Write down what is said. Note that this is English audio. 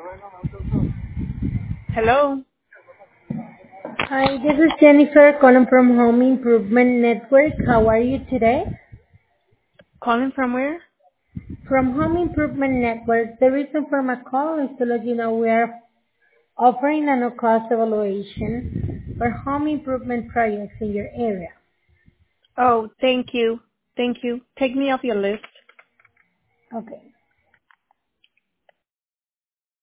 Hello. Hi, this is Jennifer calling from Home Improvement Network. How are you today? Calling from where? From Home Improvement Network, the reason for my call is to let you know we are offering a no-cost evaluation for home improvement projects in your area. Oh, thank you. Thank you. Take me off your list. Okay.